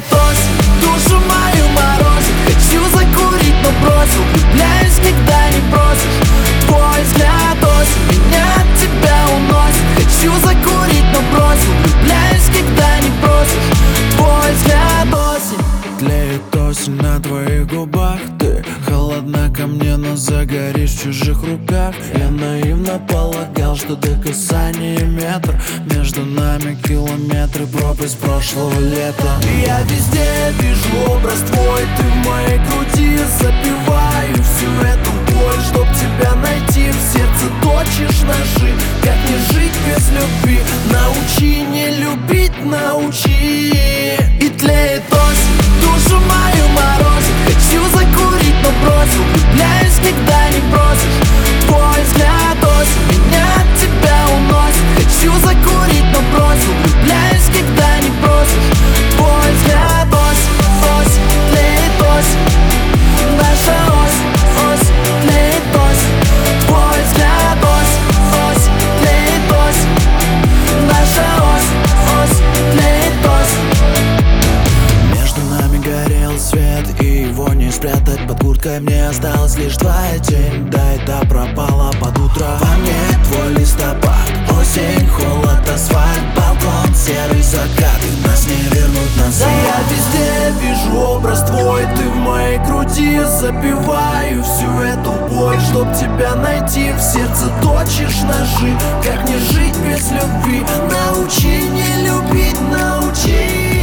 тлеет осень, душу мою морозит. Хочу закурить, но бросил, влюбляюсь, когда не просишь. Твой взгляд осень меня от тебя уносит. Хочу закурить, но бросил, влюбляюсь, когда не просишь. Твой взгляд осень. Тлеет осень на твоих губах. Ты холодна ко мне, но загоришь в чужих руках. Я наивно полагал, что до касания метр, между нами километры, пропасть прошлого лета. Я везде вижу образ твой, ты в моей груди. Запиваю всю эту боль, чтоб тебя найти. В сердце точишь ножи, как не жить без любви. Научи не любить, научи. И тлеет осень, душу мою морозит. Хочу закурить, но бросил, влюбляюсь, когда не просишь. Твой взгляд осень меня от тебя уносит. Хочу закурить, но бросил, влюбляюсь, когда не просишь. Твой взгляд осень, осень, тлеет осень. Наша осень, осень, тлеет осень. Твой взгляд осень, осень, тлеет осень. Наша осень, осень, тлеет осень. Между нами горел свет, и его не спрятать под курткой. Мне осталась лишь твоя тень, да это пропала под утро. Во мне твой листопад, осень, холод, асфальт, балкон, серый закат, и нас не вернуть назад. Я везде вижу образ твой, ты в моей груди. Запиваю всю эту боль, чтоб тебя найти. В сердце точишь ножи, как не жить без любви. Научи не любить, научи.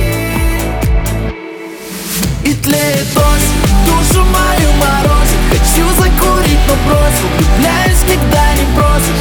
И тлеет осень, душу мою морозит. Хочу закурить, но бросил, влюбляюсь, когда не просишь.